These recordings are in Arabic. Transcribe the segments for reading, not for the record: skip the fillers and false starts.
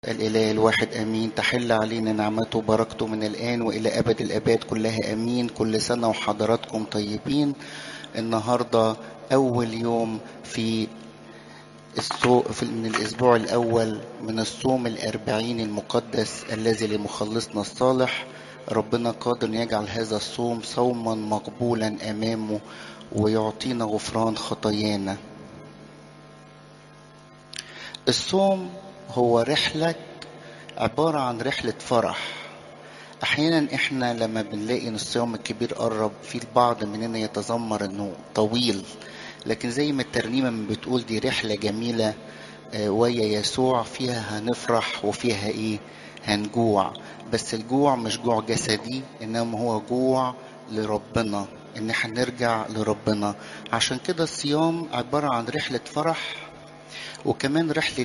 الإله الواحد أمين. تحل علينا نعمته وبركته من الآن وإلى أبد الآباد كلها أمين. كل سنة وحضراتكم طيبين. النهاردة أول يوم من الأسبوع الأول من الصوم الأربعين المقدس الذي لمخلصنا الصالح. ربنا قادر يجعل هذا الصوم صوما مقبولا أمامه ويعطينا غفران خطايانا. الصوم هو رحلة، عبارة عن رحلة فرح. أحيانا إحنا لما بنلاقي إن الصيام الكبير قرب، في البعض مننا يتذمر إنه طويل، لكن زي ما الترنيمة من بتقول دي رحلة جميلة ويا يسوع، فيها هنفرح وفيها إيه؟ هنجوع. بس الجوع مش جوع جسدي، إنما هو جوع لربنا، إن إحنا نرجع لربنا. عشان كده الصيام عبارة عن رحلة فرح وكمان رحلة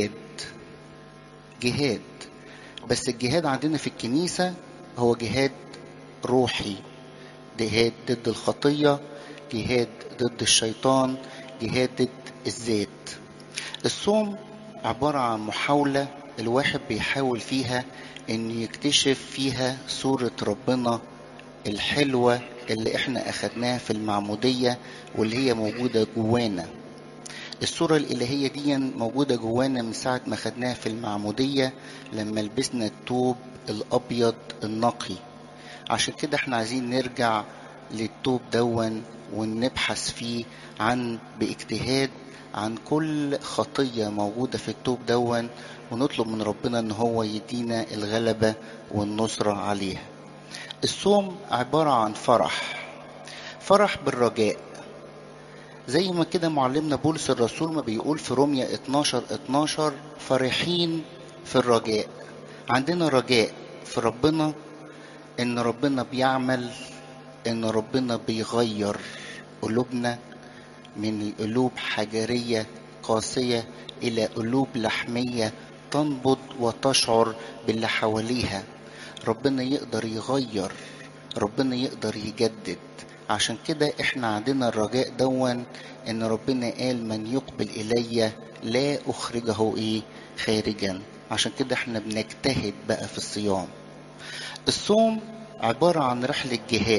جهاد. بس الجهاد عندنا في الكنيسة هو جهاد روحي، جهاد ضد الخطية، جهاد ضد الشيطان، جهاد ضد الذات. الصوم عبارة عن محاولة الواحد بيحاول فيها ان يكتشف فيها صورة ربنا الحلوة اللي احنا اخدناها في المعمودية واللي هي موجودة جوانا. الصورة الإلهية دي موجودة جوانا من ساعة ما خدناها في المعمودية لما لبسنا الثوب الأبيض النقي. عشان كده احنا عايزين نرجع للثوب دون ونبحث فيه باجتهاد عن كل خطية موجودة في الثوب دون، ونطلب من ربنا ان هو يدينا الغلبة والنصرة عليها. الصوم عبارة عن فرح بالرجاء، زي ما كده معلمنا بولس الرسول ما بيقول في روميا 12 فرحين في الرجاء. عندنا رجاء في ربنا، ان ربنا بيعمل، ان ربنا بيغير قلوبنا من قلوب حجرية قاسية الى قلوب لحمية تنبض وتشعر باللي حواليها. ربنا يقدر يغير، ربنا يقدر يجدد. عشان كده احنا عندنا الرجاء دون، ان ربنا قال من يقبل الي لا اخرجه خارجا. عشان كده احنا بنجتهد بقى في الصيام. الصوم عبارة عن رحلة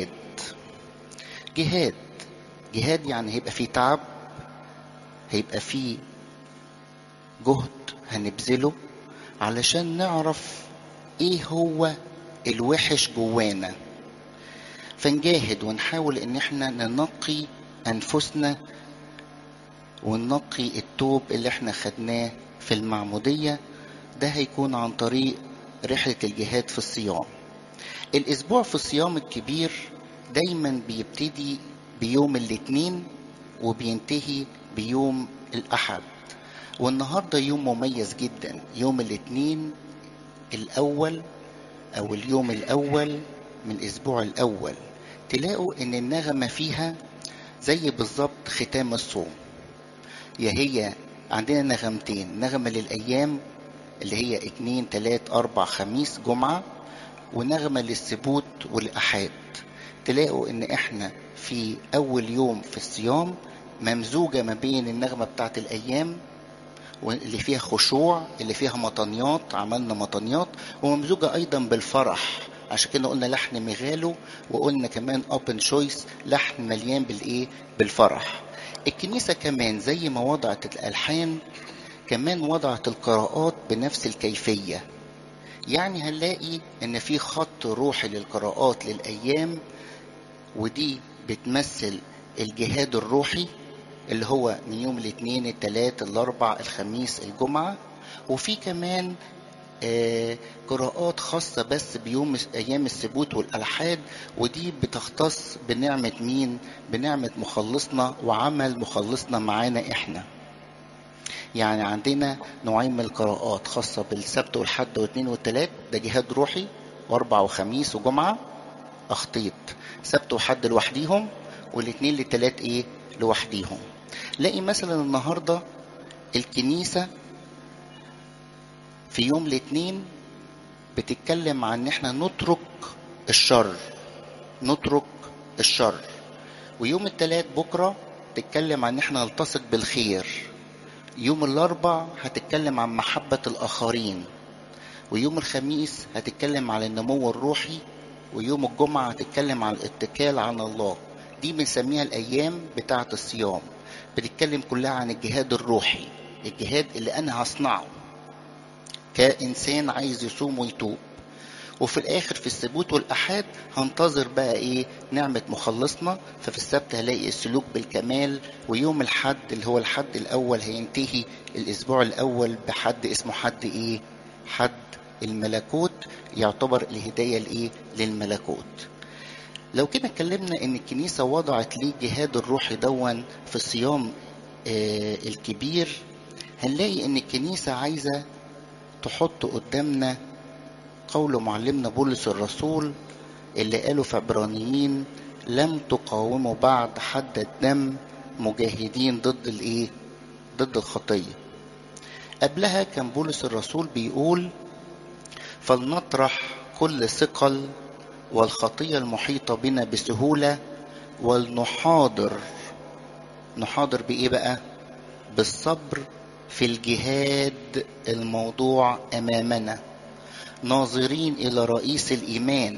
جهاد يعني هيبقى فيه تعب، هيبقى فيه جهد هنبذله علشان نعرف ايه هو الوحش جوانا، فنجاهد ونحاول ان احنا ننقي انفسنا وننقي التوب اللي احنا خدناه في المعمودية. ده هيكون عن طريق رحلة الجهاد في الصيام. الاسبوع في الصيام الكبير دايما بيبتدي بيوم الاثنين وبينتهي بيوم الاحد، والنهاردة يوم مميز جدا، يوم الاثنين الاول او اليوم الاول من الاسبوع الاول. تلاقوا ان النغمة فيها زي بالظبط ختام الصوم. هي عندنا نغمتين، نغمة للأيام اللي هي 2 3 4 خميس جمعة، ونغمة للسبوت والأحاد. تلاقوا ان احنا في اول يوم في الصيام ممزوجة ما بين النغمة بتاعت الأيام اللي فيها خشوع، اللي فيها مطنيات، عملنا مطنيات، وممزوجة أيضا بالفرح. عشان كده قلنا لحن مغالو، وقلنا كمان اوبن شويس لحن مليان بالفرح. الكنيسة كمان زي ما وضعت الألحان كمان وضعت القراءات بنفس الكيفية. يعني هنلاقي ان في خط روحي للقراءات للأيام، ودي بتمثل الجهاد الروحي اللي هو من يوم الاثنين الثلاث الاربع الخميس الجمعة. وفي كمان قراءات خاصة بس بيوم أيام السبوت والألحاد، ودي بتختص بنعمة مين؟ بنعمة مخلصنا وعمل مخلصنا معانا إحنا. يعني عندنا نوعين من القراءات خاصة بالسبت والحد والاثنين والثلاث، ده جهاد روحي، واربع وخميس وجمعة أخطيط، سبت وحد لوحديهم والاثنين للثلاث لوحديهم. لاقي مثلا النهاردة الكنيسة في يوم الاثنين بتتكلم عن ان احنا نترك الشر، ويوم الثلاث بكرة تتكلم عن ان احنا نلتصق بالخير. يوم الاربع هتتكلم عن محبة الاخرين. ويوم الخميس هتتكلم على النمو الروحي، ويوم الجمعة هتتكلم على الاتكال على الله. دي بنسميها الأيام بتاعة الصيام، بتتكلم كلها عن الجهاد الروحي، الجهاد اللي أنا هصنعه كإنسان عايز يصوم ويتوب. وفي الآخر في السبوت والأحد هنتظر بقى إيه؟ نعمة مخلصنا. ففي السبت هلاقي السلوك بالكمال، ويوم الحد اللي هو الحد الأول هينتهي الأسبوع الأول بحد اسمه حد إيه؟ حد الملكوت، يعتبر الهداية لإيه؟ للملكوت. لو كده اتكلمنا ان الكنيسة وضعت ليه جهاد الروحي دون في الصيام الكبير، هنلاقي ان الكنيسة عايزة تحط قدامنا قول معلمنا بولس الرسول اللي قاله في عبرانيين: لم تقاوموا بعد حد الدم مجاهدين ضد الايه؟ ضد الخطية. قبلها كان بولس الرسول بيقول: فلنطرح كل ثقل والخطية المحيطة بنا بسهولة، ولنحاضر. نحاضر بإيه بقى؟ بالصبر في الجهاد الموضوع أمامنا، ناظرين إلى رئيس الإيمان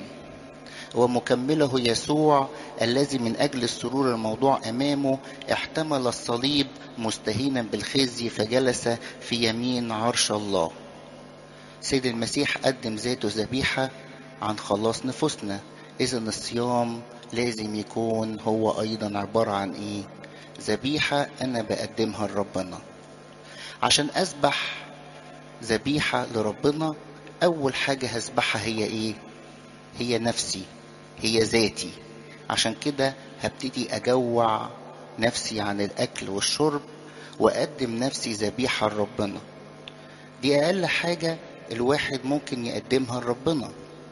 ومكمله يسوع، الذي من أجل السرور الموضوع أمامه احتمل الصليب مستهينا بالخزي فجلس في يمين عرش الله. سيد المسيح قدم ذاته ذبيحة عن خلاص نفوسنا. إذا الصيام لازم يكون هو أيضا عبارة عن إيه؟ ذبيحة أنا بقدمها لربنا. عشان أذبح ذبيحة لربنا، أول حاجة هذبحها هي إيه؟ هي نفسي، هي ذاتي. عشان كده هبتدي أجوع نفسي عن الأكل والشرب وأقدم نفسي ذبيحة لربنا. دي أقل حاجة الواحد ممكن يقدمها لربنا،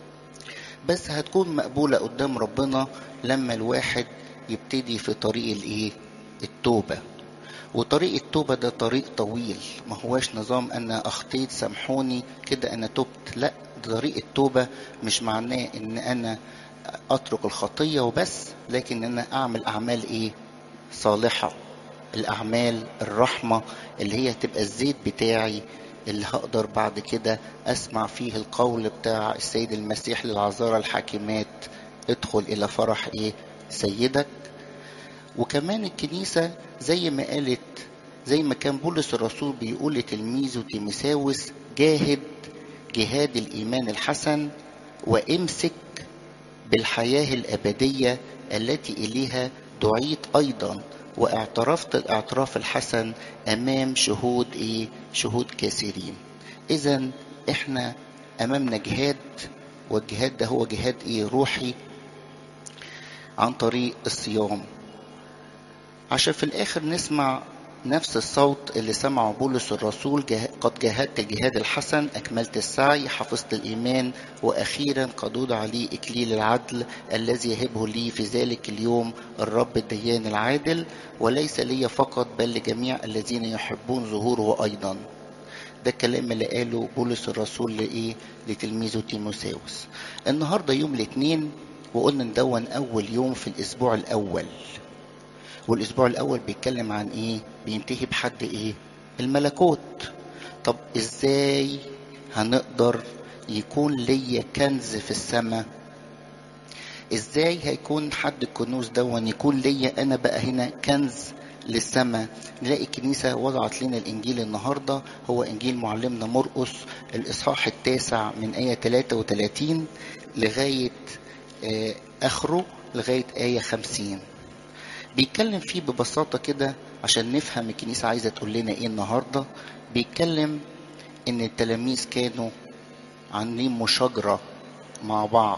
بس هتكون مقبولة قدام ربنا لما الواحد يبتدي في طريق الايه؟ التوبة. وطريق التوبة ده طريق طويل، ما هواش نظام انا اخطيت سامحوني كده انا تبت. لا، طريق التوبة مش معناه ان انا اترك الخطية وبس، لكن انا اعمل اعمال ايه؟ صالحة. الاعمال الرحمة اللي هي تبقى الزيت بتاعي، اللي هقدر بعد كده اسمع فيه القول بتاع السيد المسيح للعذارى الحاكمات: ادخل الى فرح ايه؟ سيدك. وكمان الكنيسة زي ما قالت، زي ما كان بولس الرسول بيقول لتلميذه تيموثاوس: جاهد جهاد الإيمان الحسن، وامسك بالحياة الأبدية التي إليها دعيت أيضا، واعترفت الاعتراف الحسن أمام شهود إيه؟ شهود كثيرين. إذا إحنا أمامنا جهاد، والجهاد ده هو جهاد إيه؟ روحي، عن طريق الصيام، عشان في الآخر نسمع نفس الصوت اللي سمعه بولس الرسول: قد جاهدت الجهاد الحسن، أكملت السعي، حفظت الإيمان، وأخيرا قد وضع لي إكليل العدل الذي يهبه لي في ذلك اليوم الرب الديان العادل، وليس لي فقط بل لجميع الذين يحبون ظهوره أيضا. ده الكلام اللي قاله بولس الرسول لإيه؟ لتلميذه تيموثاوس. النهاردة يوم الاثنين، وقلنا ندون أول يوم في الأسبوع الأول، والاسبوع الاول بيتكلم عن ايه؟ بينتهي بحد ايه؟ الملكوت. طب ازاي هنقدر يكون ليا كنز في السماء؟ ازاي هيكون حد الكنوز دون يكون ليا انا بقى هنا كنز للسماء؟ نلاقي الكنيسة وضعت لنا الانجيل النهاردة، هو انجيل معلمنا مرقس الاصحاح 9 من آية 33 لغاية اخره، لغاية آية 50. بيتكلم فيه ببساطة كده عشان نفهم الكنيسة عايزة تقول لنا ايه النهاردة. بيتكلم ان التلاميذ كانوا عاملين مشاجرة مع بعض،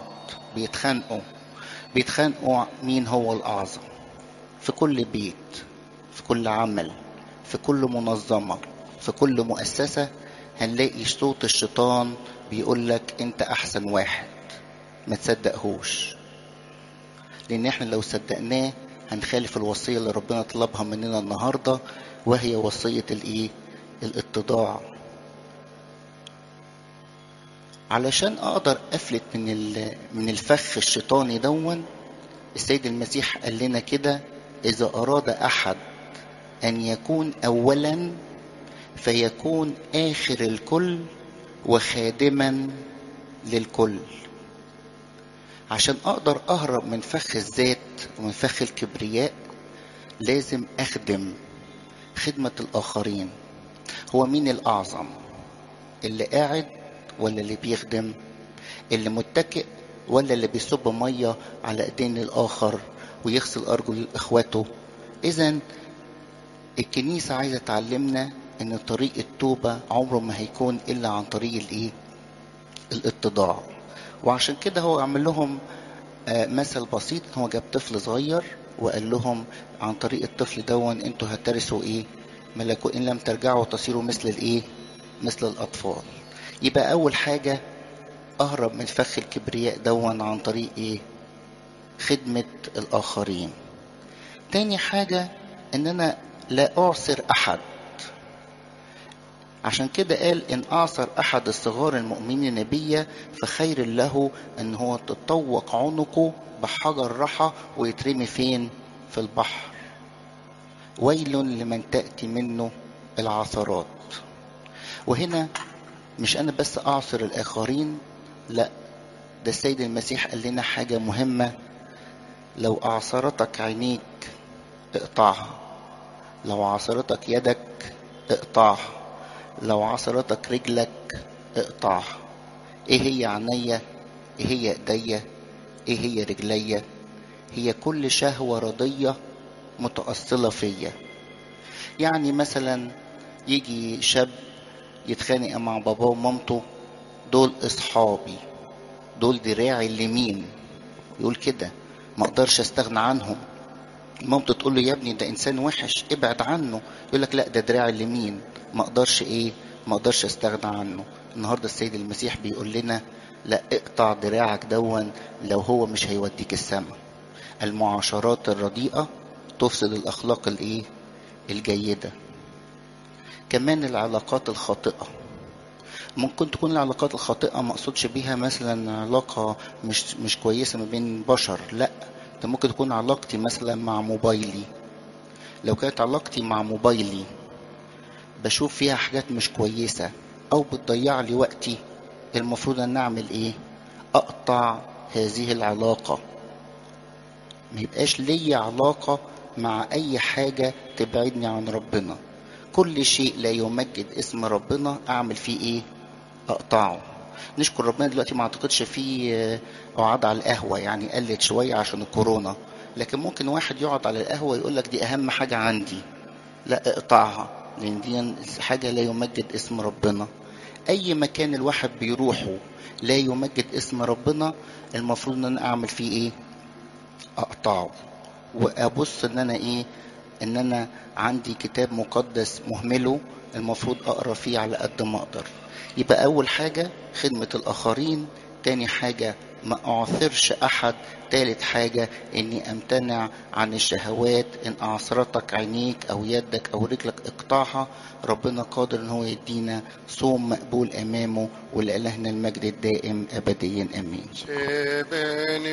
بيتخانقوا مين هو الأعظم في كل بيت، في كل عمل، في كل منظمة، في كل مؤسسة. هنلاقي صوت الشيطان بيقول لك انت احسن واحد، ما تصدقهوش، لان احنا لو صدقناه هنخالف الوصية اللي ربنا طلبها مننا النهاردة، وهي وصية الايه؟ الاتضاع. علشان اقدر افلت من الفخ الشيطاني دون، السيد المسيح قال لنا كده: اذا اراد احد ان يكون اولا فيكون اخر الكل وخادما للكل. عشان اقدر اهرب من فخ الذات ومن فخ الكبرياء لازم اخدم خدمة الاخرين. هو مين الاعظم؟ اللي قاعد ولا اللي بيخدم؟ اللي متكئ ولا اللي بيصب مية على ايدين الاخر ويغسل ارجل اخواته؟ اذا الكنيسة عايزة تعلمنا ان طريق التوبة عمره ما هيكون الا عن طريق الايه؟ الاتضاع. وعشان كده هو عمل لهم مثل بسيط. هو جاب طفل صغير وقال لهم عن طريق الطفل دون انتوا هترثوا ايه؟ ملكوت ان لم ترجعوا تصيروا مثل الايه؟ مثل الاطفال. يبقى اول حاجة اهرب من فخ الكبرياء دون عن طريق ايه؟ خدمة الاخرين. تاني حاجة ان انا لا اعصر احد. عشان كده قال ان اعصر احد الصغار المؤمنين نبيا فخير له ان هو تطوق عنقه بحجر رحى ويترمي فين؟ في البحر. ويل لمن تأتي منه العثرات. وهنا مش انا بس اعصر الاخرين، لا، ده السيد المسيح قال لنا حاجة مهمة. لو اعصرتك عينيك اقطعها، لو عصرتك يدك اقطعها، لو عصرتك رجلك اقطعها. ايه هي عينيا؟ ايه هي ايديا؟ ايه هي رجليا؟ هي كل شهوة رضية متأصلة فيا. يعني مثلا يجي شاب يتخانق مع باباه ومامته، دول اصحابي، دول دراعي اليمين، يقول كده ما اقدرش استغنى عنهم. مامته تقول له يا ابني ده انسان وحش ابعد عنه، يقول لك لا ده دراعي اليمين، ما اقدرش ايه؟ ما اقدرش استغنى عنه. النهارده السيد المسيح بيقول لنا لا، اقطع دراعك دون لو هو مش هيوديك السماء. المعاشرات الرديئة تفسد الاخلاق الايه؟ الجيدة. كمان العلاقات الخاطئة. ممكن تكون العلاقات الخاطئة مقصودش بيها مثلا علاقة مش كويسة ما بين بشر، لا، ده ممكن تكون علاقتي مثلا مع موبايلي. لو كانت علاقتي مع موبايلي بشوف فيها حاجات مش كويسة او بتضيع لي وقتي، المفروض ان اعمل ايه؟ اقطع هذه العلاقة. ما يبقاش لي علاقة مع اي حاجة تبعدني عن ربنا. كل شيء لا يمجد اسم ربنا اعمل فيه ايه؟ اقطعه. نشكر ربنا دلوقتي ما اعتقدش فيه قعاد على القهوة، يعني قلت شوية عشان الكورونا، لكن ممكن واحد يقعد على القهوة يقول لك دي اهم حاجة عندي، لا اقطعها، لان دي حاجة لا يمجد اسم ربنا. اي مكان الواحد بيروحه لا يمجد اسم ربنا المفروض ان انا اعمل فيه ايه؟ اقطعه. وابص ان انا ايه؟ ان انا عندي كتاب مقدس مهمله المفروض اقرا فيه على قد ما اقدر. يبقى اول حاجة خدمة الاخرين، تاني حاجة ما اعثرش احد، تالت حاجة اني امتنع عن الشهوات. ان اعثرتك عينيك او يدك او رجلك اقطعها. ربنا قادر ان هو يدينا صوم مقبول امامه، ولإلهنا المجد الدائم ابديا امين.